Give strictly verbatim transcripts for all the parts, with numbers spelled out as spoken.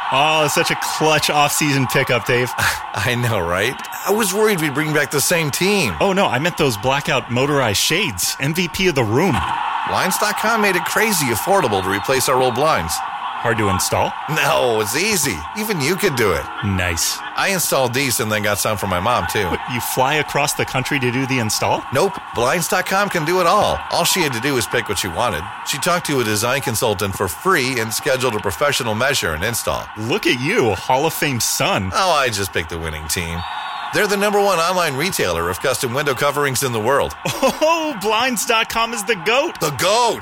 Oh, it's such a clutch off-season pickup, Dave. I know, right? I was worried we'd bring back the same team. Oh, no, I meant those blackout motorized shades. M V P of the room. Blinds dot com made it crazy affordable to replace our old blinds. Hard to install? No, it's easy. Even you could do it. Nice. I installed these and then got some for my mom, too. What, you fly across the country to do the install? Nope. Blinds dot com can do it all. All she had to do was pick what she wanted. She talked to a design consultant for free and scheduled a professional measure and install. Look at you, Hall of Fame son. Oh, I just picked the winning team. They're the number one online retailer of custom window coverings in the world. Oh, Blinds dot com is the GOAT. The GOAT!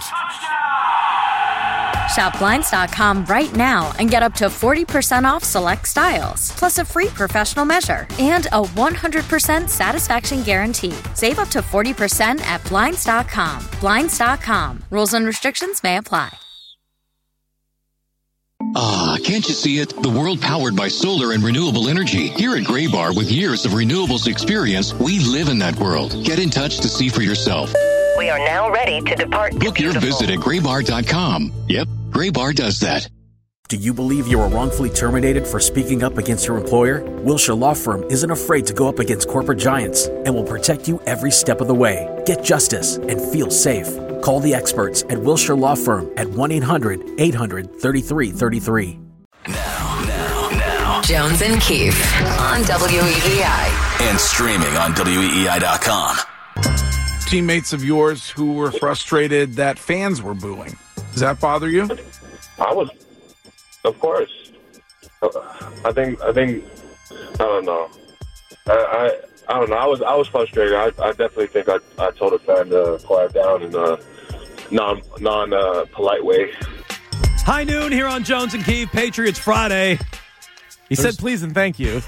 Shop Blinds dot com right now and get up to forty percent off select styles, plus a free professional measure and a one hundred percent satisfaction guarantee. Save up to forty percent at Blinds dot com. Blinds dot com. Rules and restrictions may apply. Ah, can't you see it? The world powered by solar and renewable energy. Here at Graybar, with years of renewables experience, we live in that world. Get in touch to see for yourself. We are now ready to depart. Book your visit at graybar dot com. Yep, Graybar does that. Do you believe you were wrongfully terminated for speaking up against your employer? Wilshire Law Firm isn't afraid to go up against corporate giants and will protect you every step of the way. Get justice and feel safe. Call the experts at Wilshire Law Firm at one eight hundred eight hundred thirty-three thirty-three. Now, now, now. Jones and Keefe on W E E I. And streaming on W E E I dot com. Teammates of yours who were frustrated that fans were booing. Does that bother you? I was, of course. I think, I think, I don't know. I, I, I don't know. I was, I was frustrated. I, I definitely think I, I told a fan to quiet down in a non, non, uh, polite way. High noon here on Jones and Keefe, Patriots Friday. He There's... said please and thank you.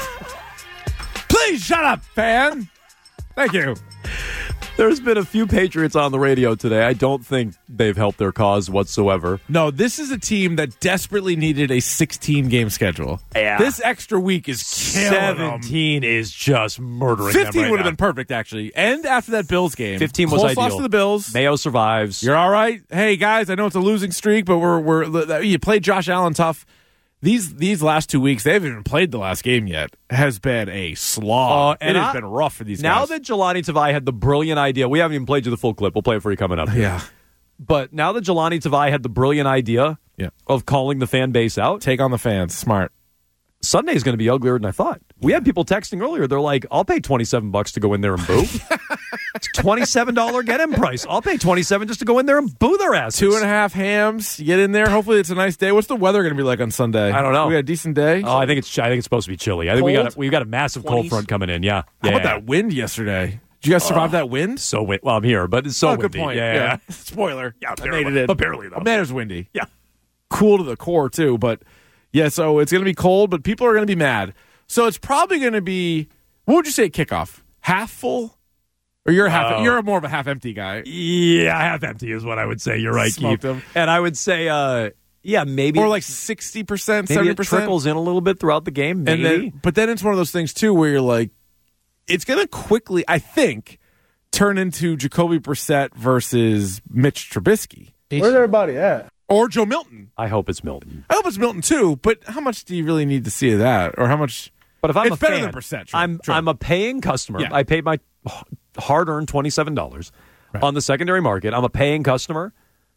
Please shut up, fan. Thank you. There's been a few Patriots on the radio today. I don't think they've helped their cause whatsoever. No, this is a team that desperately needed a sixteen-game schedule. Yeah. This extra week is killing seventeen them. Is just murdering fifteen them right would have now. been perfect, actually. And after that Bills game. fifteen was Close ideal. loss to the Bills. Mayo survives. You're all right? Hey, guys, I know it's a losing streak, but we're we're you played Josh Allen tough. These these last two weeks, they haven't even played the last game yet, has been a slog. Uh, and it has I, been rough for these now guys. Now that Jelani Tavai had the brilliant idea, we haven't even played you the full clip. We'll play it for you coming up. Yeah. But now that Jelani Tavai had the brilliant idea yeah. of calling the fan base out. Take on the fans. Smart. Sunday is going to be uglier than I thought. We had people texting earlier. They're like, I'll pay twenty-seven bucks to go in there and boo. It's twenty-seven dollars get-in price. I'll pay twenty-seven just to go in there and boo their asses. Two and a half hams. You get in there. Hopefully it's a nice day. What's the weather going to be like on Sunday? I don't know. We got a decent day. Oh, I think it's I think it's supposed to be chilly. I think cold? we got a, we got a massive twenties? Cold front coming in. Yeah. How yeah, about yeah. that wind yesterday? Did you guys survive uh, that wind? So wind. Well, I'm here, but it's so oh, windy. Good point. Yeah. yeah. yeah. Spoiler. Yeah, I made it in. But barely though. Man, it was windy. Yeah. Cool to the core too, but yeah. So it's going to be cold, but people are going to be mad. So it's probably going to be. What would you say at kickoff? Half full. Or you're a half. Uh, you're more of a half empty guy. Yeah, half empty is what I would say. You're right, Keith. And I would say, uh, yeah, maybe or like sixty percent, maybe seventy it percent trickles in a little bit throughout the game. Maybe. And then, but then it's one of those things too where you're like, it's going to quickly, I think, turn into Jacoby Brissett versus Mitch Trubisky. Where's everybody at? Or Joe Milton. I hope it's Milton. I hope it's Milton too. But how much do you really need to see of that, or how much? But if I'm it's a better fan, than Brissett. True, I'm true. I'm a paying customer. Yeah. I paid my hard-earned twenty-seven dollars right. on the secondary market. I'm a paying customer.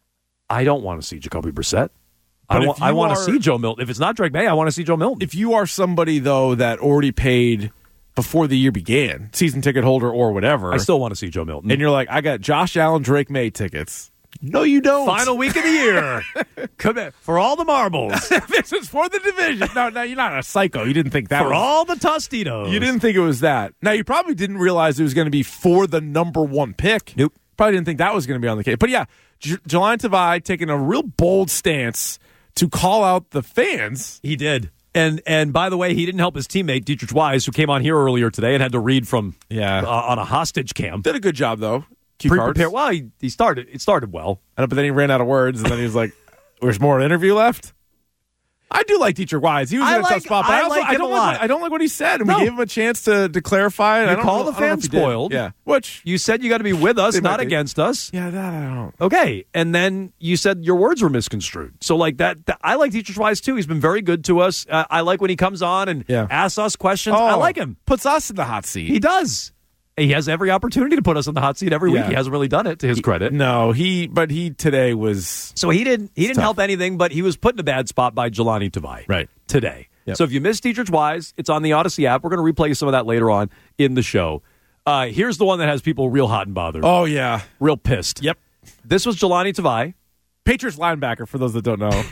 I don't want to see Jacoby Brissett. But I, wa- I want are, to see Joe Milton. If it's not Drake May, I want to see Joe Milton. If you are somebody though that already paid before the year began, season ticket holder or whatever, I still want to see Joe Milton. And you're like, I got Josh Allen, Drake May tickets. No, you don't. Final week of the year. Come in for all the marbles. This is for the division. No, no, you're not a psycho. You didn't think that for was, all the Tostitos. You didn't think it was that. Now, you probably didn't realize it was going to be for the number one pick. Nope. Probably didn't think that was going to be on the case. But yeah, J- Jelani Tavai taking a real bold stance to call out the fans. He did. And and by the way, he didn't help his teammate, Dietrich Wise, who came on here earlier today and had to read from yeah. uh, on a hostage cam. Did a good job, though. Cue Pre-prepared. Well, he, he started. It started well. I know, but then he ran out of words, and then he was like, "There's more interview left." I do like Dietrich Wise. He was I in a like- tough spot, but I I, also, like I him don't a like lot. what, I don't like what he said, and No. we gave him a chance to, to clarify it. I You don't call know, the I don't know fans if he did. spoiled. Yeah, which You said you got to be with us, They might not be. against us. yeah, that I don't. Okay, and then you said your words were misconstrued. So, like that, that- I like Dietrich Wise too. He's been very good to us. Uh, I like when he comes on and Yeah. asks us questions. Oh, I like him. Puts us in the hot seat. He does. He has every opportunity to put us on the hot seat every week. Yeah. He hasn't really done it, to his credit. No, he. But he today was So he didn't. He didn't tough. help anything, but he was put in a bad spot by Jelani Tavai Right. today. Yep. So if you missed Dietrich Wise, it's on the Odyssey app. We're going to replay some of that later on in the show. Uh, here's the one that has people real hot and bothered, Oh yeah. real pissed. Yep. This was Jelani Tavai. Patriots linebacker. For those that don't know.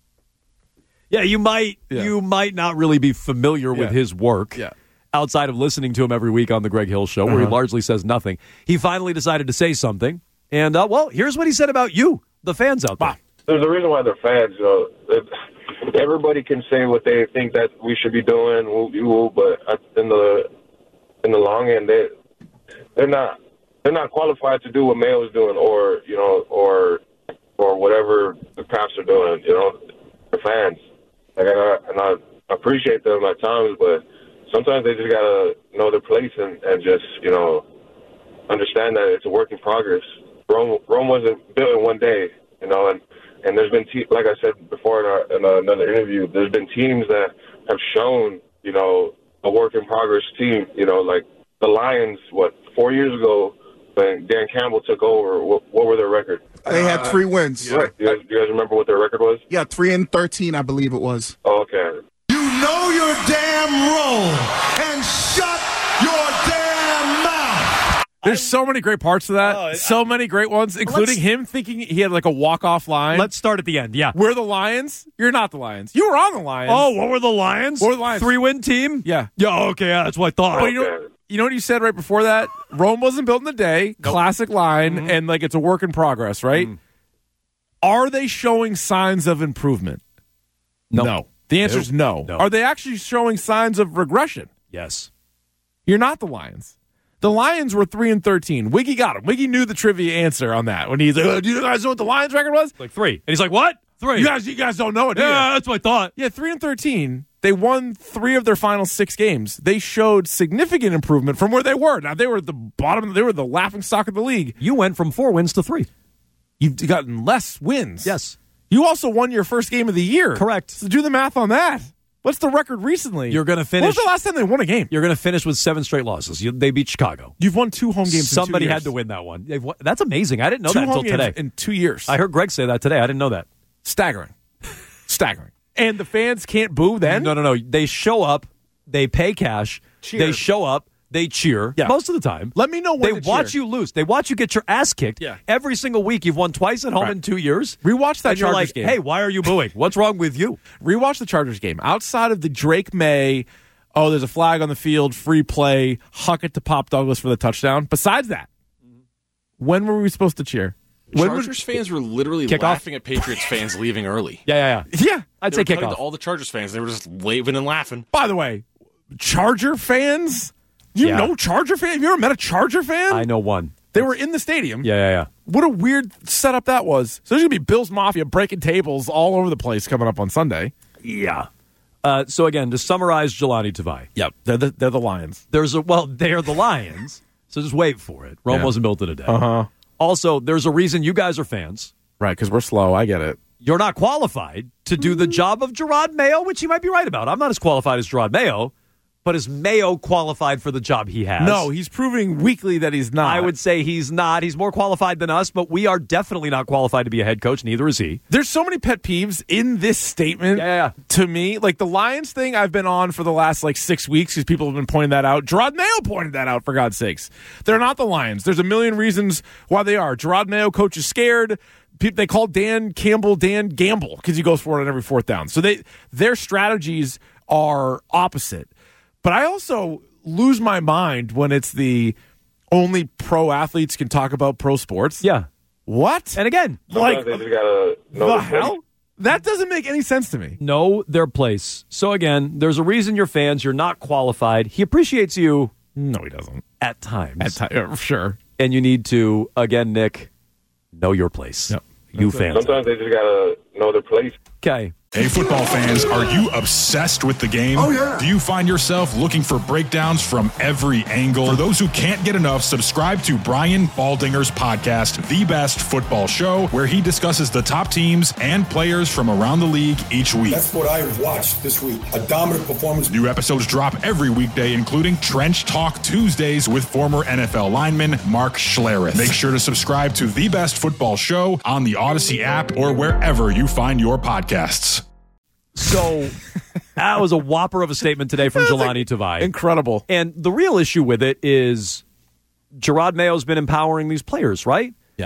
Yeah, you might Yeah. you might not really be familiar with Yeah. his work. Yeah. Outside of listening to him every week on the Greg Hill Show, where he Uh-huh. largely says nothing. He finally decided to say something. And, uh, well, here's what he said about you, the fans out there. There's a reason why they're fans. You know, It- everybody can say what they think that we should be doing, woo, woo, but in the in the long end, they they're not they're not qualified to do what Mayo's doing, or you know, or or whatever the Paps are doing. You know, they're fans. Like, and I, and I appreciate them at times, but sometimes they just gotta know their place and, and just you know understand that it's a work in progress. Rome Rome wasn't built in one day, you know, and. And there's been, te- like I said before in, our, in another interview, there's been teams that have shown, you know, a work in progress team. You know, like the Lions, what, four years ago when Dan Campbell took over, what, what were their record? They had three wins. Yeah. You guys, you guys remember what their record was? Yeah, three and thirteen, I believe it was. Oh, okay. You know your damn role and shut your damn mouth. There's so many great parts to that. Oh, so many great ones, including him thinking he had like a walk-off line. Let's start at the end, yeah. We're the Lions. You're not the Lions. You were on the Lions. Oh, what were the Lions? What were the Lions? Three-win team? Yeah. Yeah, okay, yeah, that's what I thought. But you know, you know what you said right before that? Rome wasn't built in a day. Classic line, Mm-hmm. and like it's a work in progress, right? Mm. Are they showing signs of improvement? No. The answer is no. No. Are they actually showing signs of regression? Yes. You're not the Lions. The Lions were three and thirteen. Wiggy got him. Wiggy knew the trivia answer on that when he's like, oh, "Do you guys know what the Lions record was?" Like three, and he's like, "What? Three? You guys, you guys don't know it, do you? Yeah, that's what I thought." Yeah, three and thirteen. They won three of their final six games. They showed significant improvement from where they were. Now they were at the bottom. They were the laughing stock of the league. You went from four wins to three. You've gotten less wins. Yes. You also won your first game of the year. Correct. So do the math on that. What's the record recently? You're going to When finish. was the last time they won a game? You're going to finish with seven straight losses. You, they beat Chicago. You've won two home games. Somebody in two had years. to win that one. They've won- That's amazing. I didn't know Two that until home games today. in two years. I heard Greg say that today. I didn't know that. Staggering. Staggering. And the fans can't boo then? No, no, no. They show up. They pay cash. Cheer. They show up. They cheer. Yeah. Most of the time. Let me know when They to watch cheer. you lose. They watch you get your ass kicked. Yeah. Every single week. You've won twice at home Right. in two years. Rewatch that And you're Chargers like, game. hey, why are you booing? What's wrong with you? Rewatch the Chargers game. Outside of the Drake May, oh, there's a flag on the field, free play, huck it to Pop Douglas for the touchdown. Besides that, when were we supposed to cheer? When Chargers was- fans were literally Kickoff? laughing at Patriots fans leaving early. Yeah, yeah, yeah. Yeah. I'd They say were talking kickoff. to all the Chargers fans. They were just waving and laughing. By the way, Charger fans? You Yeah. know Charger fans? Have you ever met a Charger fan? I know one. They were in the stadium. Yeah, yeah, yeah. What a weird setup that was. So there's going to be Bills Mafia breaking tables all over the place coming up on Sunday. Yeah. Uh, so again, to summarize Jelani Tavai, Yep. They're the, they're the Lions. there's a well, they're the Lions, so just wait for it. Rome Yeah. wasn't built in a day. Uh-huh. Also, there's a reason you guys are fans. Right, because we're slow. I get it. You're not qualified to do the job of Gerard Mayo, which you might be right about. I'm not as qualified as Gerard Mayo, but is Mayo qualified for the job he has? No, he's proving weekly that he's not. I would say he's not. He's more qualified than us, but we are definitely not qualified to be a head coach. Neither is he. There's so many pet peeves in this statement. Yeah, yeah, yeah. To me, like the Lions thing, I've been on for the last like six weeks because people have been pointing that out. Gerard Mayo pointed that out, for God's sakes. They're not the Lions. There's a million reasons why they are. Gerard Mayo, coach is scared. People, they call Dan Campbell Dan Gamble because he goes for it on every fourth down. So they their strategies are opposite. But I also lose my mind when it's the only pro athletes can talk about pro sports. Yeah. What? And again, Sometimes like they just gotta know the their hell? place. That doesn't make any sense to me. know their place. So again, there's a reason you're fans. You're not qualified. He appreciates you No, he doesn't. at times. At ti- uh, sure. And you need to, again, Nick, know your place. Yep. You That's it. fans. Sometimes they just gotta know their place. Okay. Hey, football fans, are you obsessed with the game? Oh, yeah. Do you find yourself looking for breakdowns from every angle? For those who can't get enough, subscribe to Brian Baldinger's podcast, The Best Football Show, where he discusses the top teams and players from around the league each week. That's what I watched this week. A dominant performance. New episodes drop every weekday, including Trench Talk Tuesdays with former N F L lineman Mark Schlereth. Make sure to subscribe to The Best Football Show on the Odyssey app or wherever you find your podcasts. So that was a whopper of a statement today from Jelani Tavai. Incredible. And the real issue with it is Gerard Mayo's been empowering these players, right? Yeah.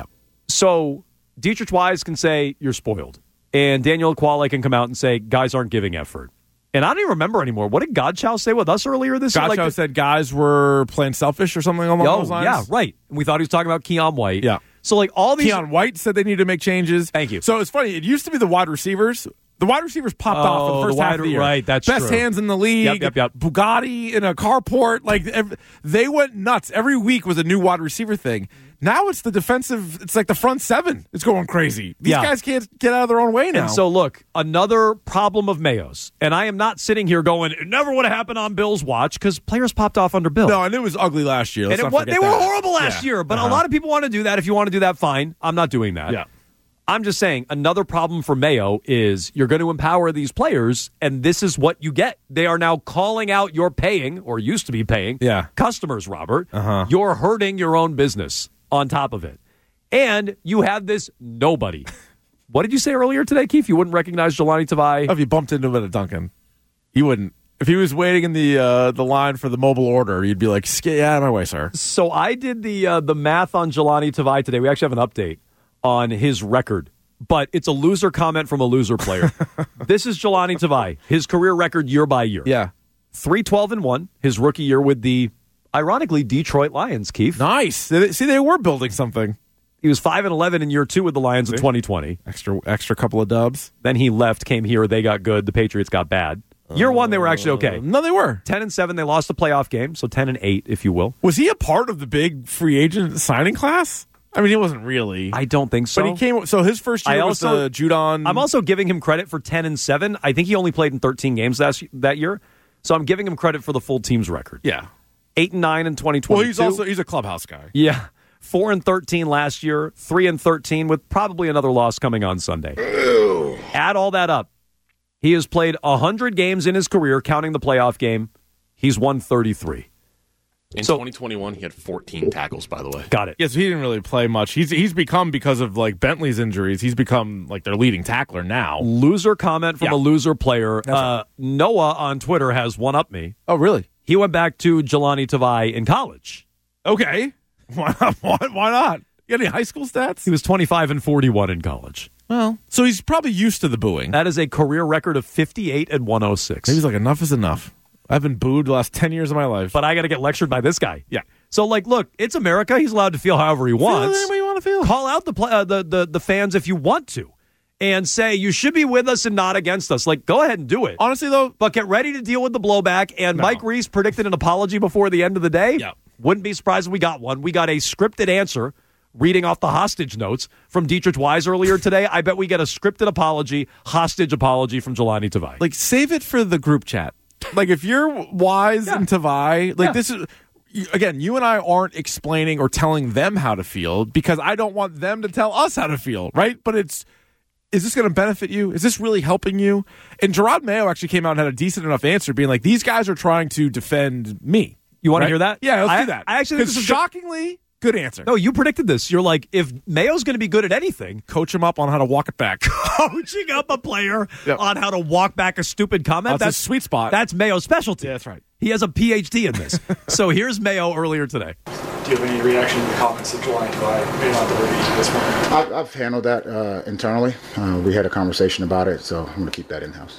So Dietrich Wise can say, you're spoiled. And Daniel Quale can come out and say, guys aren't giving effort. And I don't even remember anymore. What did Godchow say with us earlier this year? Godchow like, said guys were playing selfish or something along oh, those lines. Yeah, right. And we thought he was talking about Keon White. Yeah. So like all these... Keon White said they need to make changes. Thank you. So it's funny. It used to be the wide receivers. The wide receivers popped Oh, off in the first the half wide- of the year. right, that's Best true. hands in the league. Yep, yep, yep. Bugatti in a carport. Like ev- they went nuts. Every week was a new wide receiver thing. Now it's the defensive. It's like the front seven. It's going crazy. These Yeah. guys can't get out of their own way now. And so, look, another problem of Mayo's. And I am not sitting here going, it never would have happened on Bill's watch, because players popped off under Bill. no, and it was ugly last year. Let's and it, not wa- forget they were that. horrible last Yeah. year, but Uh-huh. a lot of people want to do that. If you want to do that, fine. I'm not doing that. Yeah. I'm just saying another problem for Mayo is you're going to empower these players, and this is what you get. They are now calling out your paying, or used to be paying, Yeah. customers, Robert. Uh-huh. You're hurting your own business on top of it. And you have this nobody. What did you say earlier today, Keith? You wouldn't recognize Jelani Tavai? Oh, if you bumped into him at a Dunkin', he wouldn't. If he was waiting in the uh, the line for the mobile order, you'd be like, "Get out of my way, sir." So I did the uh, the math on Jelani Tavai today. We actually have an update on his record, but it's a loser comment from a loser player. This is Jelani Tavai, his career record year by year. Yeah. three twelve and one, his rookie year with the, ironically, Detroit Lions, Keith. Nice. See, they were building something. He was five and eleven in year two with the Lions in twenty twenty. Extra extra couple of dubs. Then he left, came here, they got good, the Patriots got bad. Year one, they were actually okay. Uh, no, they were. ten and seven, they lost the playoff game, so ten and eight, if you will. Was he a part of the big free agent signing class? I mean, he wasn't really. I don't think so. But he came. So his first year I was also- the Judon. I'm also giving him credit for ten and seven. I think he only played in thirteen games that, that year, so I'm giving him credit for the full team's record. Yeah. eight and nine in twenty twenty-two. Well, he's also he's a clubhouse guy. Yeah. four and thirteen last year, three and thirteen with probably another loss coming on Sunday. Ew. Add all that up. He has played one hundred games in his career, counting the playoff game. He's won thirty-three. In So- twenty twenty-one, he had fourteen tackles, by the way. Got it. Yes, he didn't really play much. He's he's become, because of like Bentley's injuries, he's become like their leading tackler now. Loser comment from Yeah. a loser player. That's Uh, Noah on Twitter has one up me. Oh, really? He went back to Jelani Tavai in college. Okay. Why not? Why, why not? You got any high school stats? He was twenty-five and forty-one in college. Well, so he's probably used to the booing. That is a career record of fifty-eight and one oh six. Maybe he's like, enough is enough. I've been booed the last ten years of my life. But I got to get lectured by this guy. Yeah. So, like, look, it's America. He's allowed to feel however he wants. Feel any way you want to feel. Call out the, pla- uh, the the the fans if you want to, and say you should be with us and not against us. Like, go ahead and do it. Honestly, though, But get ready to deal with the blowback. And No. Mike Reese predicted an apology before the end of the day. Yeah. Wouldn't be surprised if we got one. We got a scripted answer reading off the hostage notes from Dietrich Wise earlier today. I bet we get a scripted apology, hostage apology from Jelani Tavai. like, save it for the group chat. Like, if you're Wise Yeah. and Tavai, like, Yeah. this is. you- Again, you and I aren't explaining or telling them how to feel, because I don't want them to tell us how to feel, right? But it's, is this going to benefit you? Is this really helping you? And Gerard Mayo actually came out and had a decent enough answer, being like, these guys are trying to defend me. You want Right? to hear that? Yeah, let's I, do that. I actually think 'Cause this is shockingly good answer. No, you predicted this. You're like, if Mayo's going to be good at anything, Coach him up on how to walk it back. coaching up a player Yep. on how to walk back a stupid comment, That's his sweet spot. That's Mayo's specialty. Yeah, that's right. He has a P H D in this. So here's Mayo earlier today. Do you have any reaction to the comments that Jelani Tavai made on the review at this point? I've, I've handled that uh, internally. Uh, we had a conversation about it, so I'm going to keep that in-house.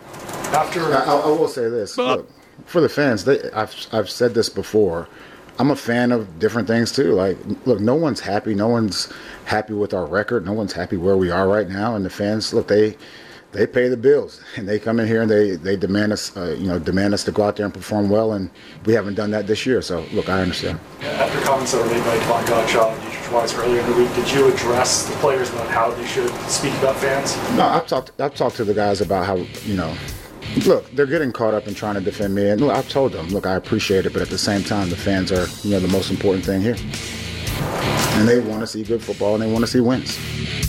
After I, I, I will say this. Look, for the fans, they, I've, I've said this before. I'm a fan of different things, too. Like, look, no one's happy. No one's happy with our record. No one's happy where we are right now. And the fans, look, they they pay the bills. And they come in here and they, they demand us, uh, you know, demand us to go out there and perform well. And we haven't done that this year. So, look, I understand. after comments that were made by Devon Godchaux and Dietrich Diedrich-Wise earlier in the week. Did you address the players about how they should speak about fans? No, I've talked. I've talked to the guys about how you know. Look, they're getting caught up in trying to defend me, and look, I've told them, look, I appreciate it, but at the same time, the fans are you know the most important thing here, and they want to see good football and they want to see wins.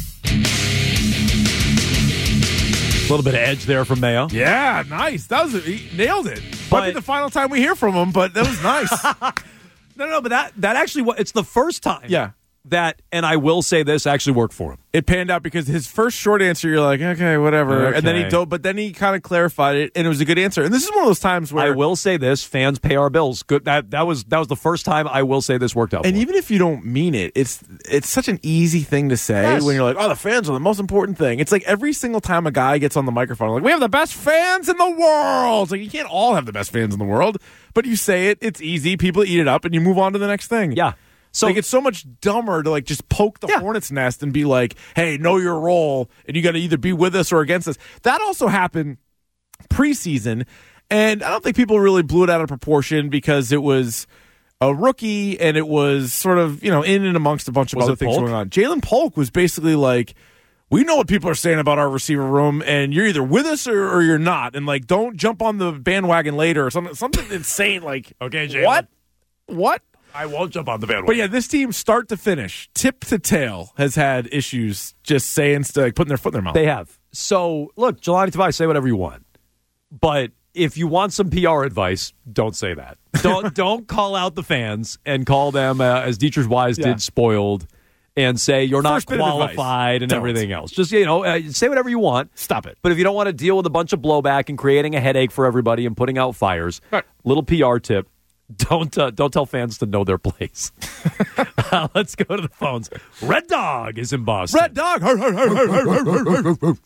A little bit of edge there from Mayo. Yeah, nice. That was he nailed it. But- Might be the final time we hear from him, but that was nice. No, no, but that that actually it's the first time. Yeah. That, and I will say this, actually worked for him. It panned out because his first short answer, you're like, okay, whatever. Okay. And then he dove, but then he kind of clarified it, and it was a good answer. And this is one of those times where I will say this: fans pay our bills. Good. That that was that was the first time I will say this worked out. And for even if you don't mean it, it's it's such an easy thing to say Yes. when you're like, oh, the fans are the most important thing. It's like every single time a guy gets on the microphone, like, we have the best fans in the world. It's like, you can't all have the best fans in the world, but you say it, it's easy. People eat it up, and you move on to the next thing. Yeah. So like, it's so much dumber to like just poke the Yeah. hornet's nest and be like, hey, know your role, and you got to either be with us or against us. That also happened preseason, and I don't think people really blew it out of proportion because it was a rookie and it was sort of, you know, in and amongst a bunch of Was other it things Polk? going on. Jalen Polk was basically like, we know what people are saying about our receiver room, and you're either with us or, or you're not. And like, don't jump on the bandwagon later or something, something insane like, Okay, Jalen. what? What? I won't jump on the bandwagon. But yeah, this team, start to finish, tip to tail, has had issues just saying stuff, like putting their foot in their mouth. They have. So, look, Jelani Tobias, say whatever you want. But if you want some P R advice, don't say that. Don't don't call out the fans and call them, uh, as Diedrich-Wise Yeah. did, spoiled, and say you're not First bit of advice. qualified and Don't. everything else. Just, you know, uh, say whatever you want. Stop it. But if you don't want to deal with a bunch of blowback and creating a headache for everybody and putting out fires, Right. little P R tip. Don't uh, don't tell fans to know their place. uh, let's go to the phones. Red Dog is in Boston. Red Dog. Hur, hur, hur, hur, hur, hur, hur, hur.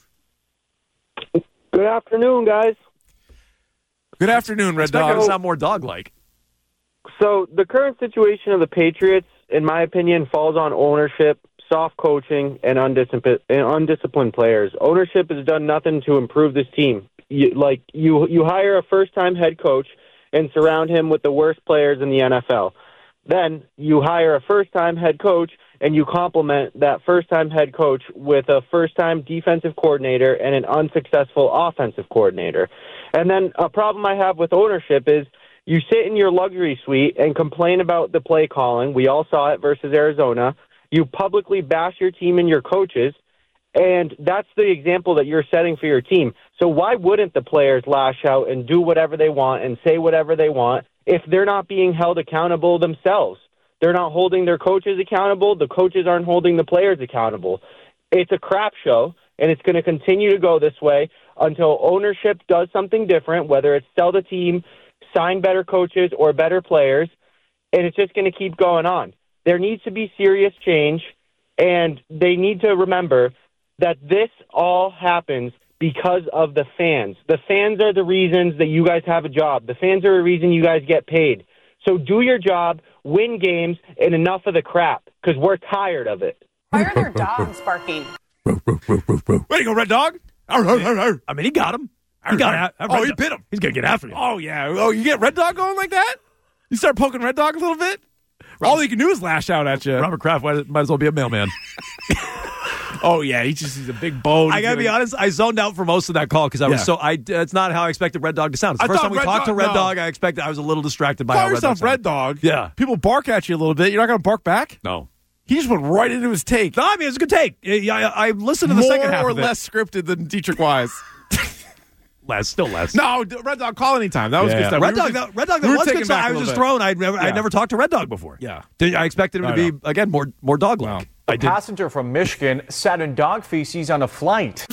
Good afternoon, guys. Good afternoon, Red Expect it to Dog. sound more dog-like. So the current situation of the Patriots, in my opinion, falls on ownership, soft coaching, and undisciplined, and undisciplined players. Ownership has done nothing to improve this team. You, like you, you hire a first-time head coach and surround him with the worst players in the N F L. Then you hire a first-time head coach and you complement that first-time head coach with a first-time defensive coordinator and an unsuccessful offensive coordinator. And then a problem I have with ownership is you sit in your luxury suite and complain about the play calling. We all saw it versus Arizona. You publicly bash your team and your coaches, and that's the example that you're setting for your team. So why wouldn't the players lash out and do whatever they want and say whatever they want if they're not being held accountable themselves? They're not holding their coaches accountable. The coaches aren't holding the players accountable. It's a crap show, and it's going to continue to go this way until ownership does something different, whether it's sell the team, sign better coaches, or better players, and it's just going to keep going on. There needs to be serious change, and they need to remember that this all happens because of the fans. The fans are the reasons that you guys have a job. The fans are the reason you guys get paid. So do your job, win games, and enough of the crap, because we're tired of it. Why are there dogs barking? Way to go, Red Dog. Arr, arr, arr, arr. I mean, he got him. He got him. Oh, he bit him. He's going to get after you. Oh, yeah. Oh, you get Red Dog going like that? You start poking Red Dog a little bit? All he can do is lash out at you. Robert Kraft might, might as well be a mailman. Oh, yeah. He just he's a big bone. I got to be honest, I zoned out for most of that call because I was Yeah. so, I, that's not how I expected Red Dog to sound. It's the I first thought time we Red talked Dog- to Red no. Dog, I expected, I was a little distracted by Call how Red Dog yourself sounded. Red Dog. Yeah. People bark at you a little bit. You're not going to bark back? No. He just went right into his take. No, I mean, it's a good take. I, I, I listened to the More second half or of it. less scripted than Dietrich Wise. Less, still less. No, d- Red Dog, call anytime. That was Yeah. good stuff. Red We were Dog, just- that, Red Dog, that we were was taken good. So back a I was little just bit. thrown. I'd never, Yeah. I'd never talked to Red Dog before. Yeah. Did- I expected him I to know. be, again, more more dog-like. I A did. passenger from Michigan sat in dog feces on a flight.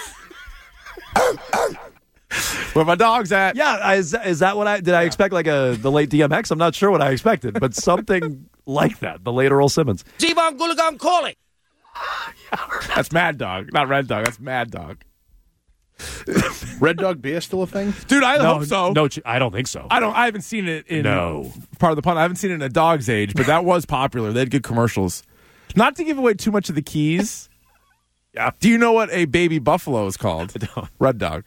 Where my dog's at. Yeah, is, is that what I, did I expect like a, the late D M X? I'm not sure what I expected, but something like that, the late Earl Simmons. T-Von Gulligan calling. That's Mad Dog, not Red Dog. That's Mad Dog. Red Dog beer still a thing? Dude, I No, hope so. no, ch- I don't think so. I don't. I haven't seen it in No. part of the pun. I haven't seen it in a dog's age, but that was popular. They had good commercials. Not to give away too much of the keys. Yeah. Do you know what a baby buffalo is called? I don't. Red Dog.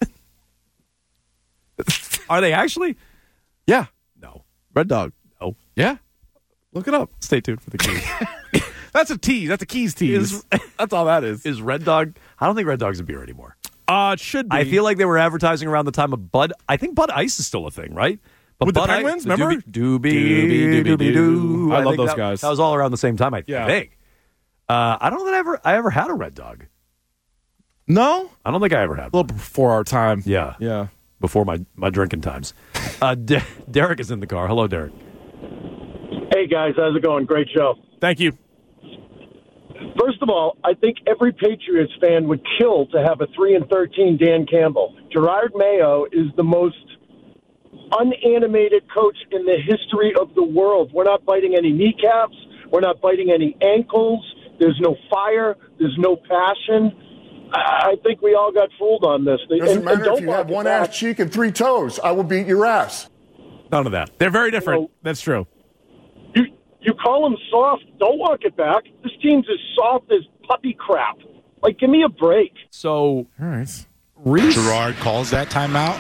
Are they actually? Yeah. No. Red Dog. No. Yeah. Look it up. Stay tuned for the keys. That's a tease. That's a Keys tease. Is, That's all that is. Is Red Dog? I don't think Red Dog's a beer anymore. Uh, it should be. I feel like they were advertising around the time of Bud. I think Bud Ice is still a thing, right? But With Bud the Penguins, Ice, remember? Doobie, doobie, doobie, doobie, doo. I love think those that, guys. That was all around the same time, I Yeah. think. Uh, I don't know that I ever, I ever had a Red Dog. No? I don't think I ever had. A little before our time. Yeah. Yeah. Before my, my drinking times. Uh, De- Derek is in the car. Hello, Derek. Hey, guys. How's it going? Great show. Thank you. First of all, I think every Patriots fan would kill to have a three and thirteen Dan Campbell. Gerard Mayo is the most unanimated coach in the history of the world. We're not biting any kneecaps. We're not biting any ankles. There's no fire. There's no passion. I think we all got fooled on this. Doesn't and, matter and if you have one ass cheek and three toes. I will beat your ass. None of that. They're very different. You know, That's true. You you call them soft. Don't walk it back. This team's as soft as puppy crap. Like, give me a break. So, all right. Reese? Gerard calls that timeout.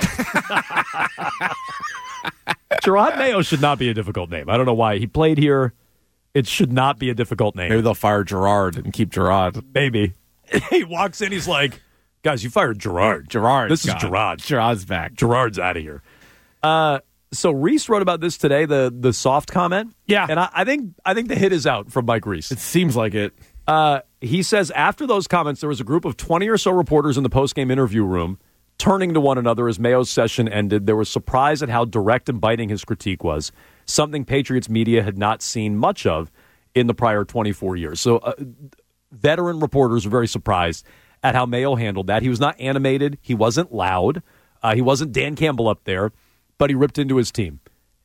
Gerard Mayo should not be a difficult name. I don't know why. He played here. It should not be a difficult name. Maybe they'll fire Gerard and keep Gerard. Maybe. He walks in, he's like, guys, you fired Gerard. Gerard. This is Gerard. Gerard's back. Gerard's out of here. Uh, so Reese wrote about this today, the the soft comment. Yeah. And I, I think I think the hit is out from Mike Reese. It seems like it. Uh, he says after those comments, there was a group of twenty or so reporters in the postgame interview room turning to one another as Mayo's session ended. There was surprise at how direct and biting his critique was, something Patriots media had not seen much of in the prior twenty-four years. So uh, veteran reporters were very surprised at how Mayo handled that. He was not animated. He wasn't loud. Uh, he wasn't Dan Campbell up there, but he ripped into his team.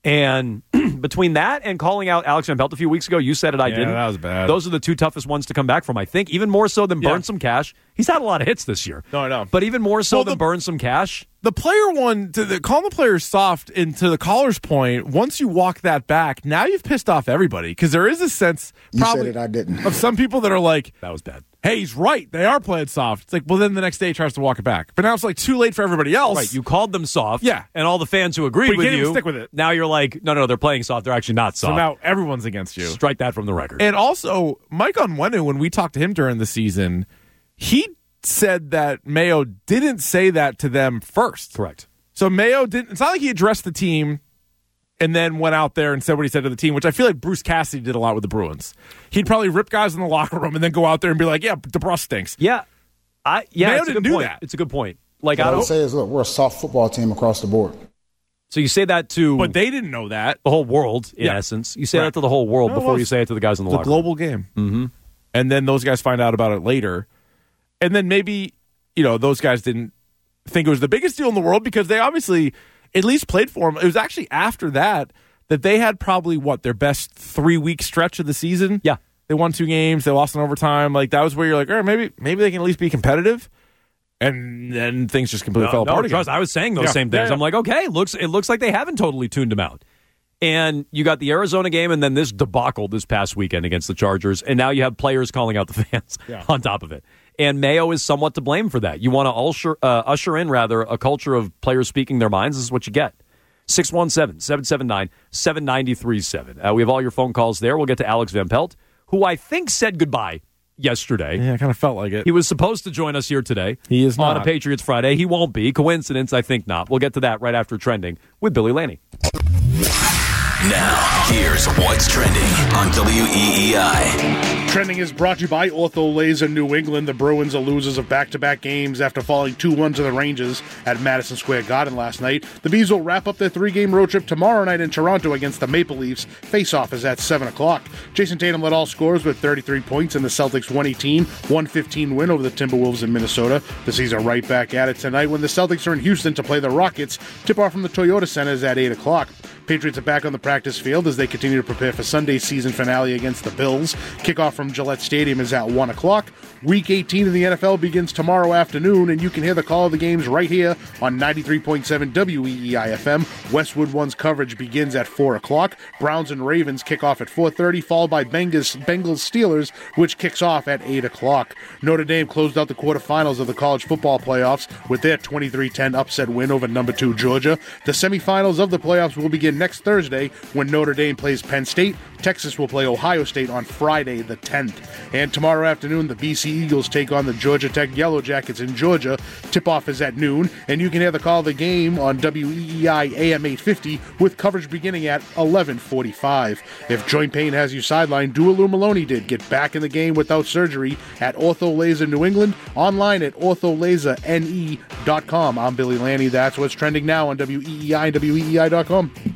And between that and calling out Alex Van Pelt a few weeks ago, you said it, I yeah, didn't. that was bad. Those are the two toughest ones to come back from, I think. Even more so than Yeah. burn some cash. He's had a lot of hits this year. No, I know. But even more so Well, than the- burn some cash. The player one, to the, calling the players soft, and to the caller's point, once you walk that back, now you've pissed off everybody. Because there is a sense, You probably, said it, I didn't. of some people that are like, That was bad. hey, he's right. They are playing soft. It's like, well, then the next day he tries to walk it back. But now it's like too late for everybody else. Right, you called them soft. Yeah. And all the fans who agreed But you with can't you. even stick with it. Now you're like, no, no, they're playing soft. They're actually not So soft. now everyone's against you. Strike that from the record. And also, Mike Onwenu, when we talked to him during the season, he said that Mayo didn't say that to them first. Correct. So Mayo didn't. It's not like he addressed the team and then went out there and said what he said to the team, which I feel like Bruce Cassidy did a lot with the Bruins. He'd probably rip guys in the locker room and then go out there and be like, "Yeah, DeBrus stinks." Yeah, I yeah, Mayo it's a didn't good do point. that. It's a good point. Like What I I would don't. say is, look, we're a soft football team across the board. So you say that to But they didn't know that. the whole world, in Yeah. essence. You say Right. that to the whole world No, before well, you say it to the guys in the It's a locker global game. Mm-hmm. And then those guys find out about it later. And then maybe, you know, those guys didn't think it was the biggest deal in the world because they obviously at least played for him. It was actually after that that they had probably, what, their best three-week stretch of the season? Yeah. They won two games. They lost in overtime. Like, that was where you're like, all right, maybe, maybe they can at least be competitive. And then things just completely No, fell no, apart again. trust, I was saying those Yeah. same things. Yeah, yeah. I'm like, okay, looks it looks like they haven't totally tuned him out. And you got the Arizona game and then this debacle this past weekend against the Chargers. And now you have players calling out the fans Yeah. on top of it. And Mayo is somewhat to blame for that. You want to usher, uh, usher in, rather, a culture of players speaking their minds. This is what you get. six one seven, seven seven nine, seven nine three seven. Uh, we have all your phone calls there. We'll get to Alex Van Pelt, who I think said goodbye yesterday. Yeah, I kind of felt like it. He was supposed to join us here today. He is on not. a Patriots Friday. He won't be. Coincidence? I think not. We'll get to that right after Trending with Billy Laney. Now, here's what's trending on W E E I. Trending is brought to you by Ortho Laser New England. The Bruins are losers of back-to-back games after falling two one to the Rangers at Madison Square Garden last night. The Bees will wrap up their three-game road trip tomorrow night in Toronto against the Maple Leafs. Face-off is at seven o'clock. Jason Tatum led all scorers with thirty-three points in the Celtics' one eighteen one fifteen win over the Timberwolves in Minnesota. The Seas are right back at it tonight when the Celtics are in Houston to play the Rockets. Tip-off from the Toyota Center is at eight o'clock. Patriots are back on the practice field as they continue to prepare for Sunday's season finale against the Bills. Kickoff from Gillette Stadium is at one o'clock. Week eighteen in the N F L begins tomorrow afternoon, and you can hear the call of the games right here on ninety-three point seven W E E I F M. Westwood One's coverage begins at four o'clock. Browns and Ravens kick off at four thirty, followed by Bengals, Bengals Steelers, which kicks off at eight o'clock. Notre Dame closed out the quarterfinals of the college football playoffs with their twenty-three ten upset win over number two Georgia. The semifinals of the playoffs will begin begin next Thursday when Notre Dame plays Penn State. Texas will play Ohio State on Friday the tenth. And tomorrow afternoon, the B C Eagles take on the Georgia Tech Yellow Jackets in Georgia. Tip-off is at noon, and you can hear the call of the game on W E E I A M eight fifty with coverage beginning at eleven forty-five. If joint pain has you sidelined, do what Lou Maloney did. Get back in the game without surgery at Ortho Laser New England, online at ortho laser N E dot com. I'm Billy Lanny. That's what's trending now on W E E I and W E E I dot com.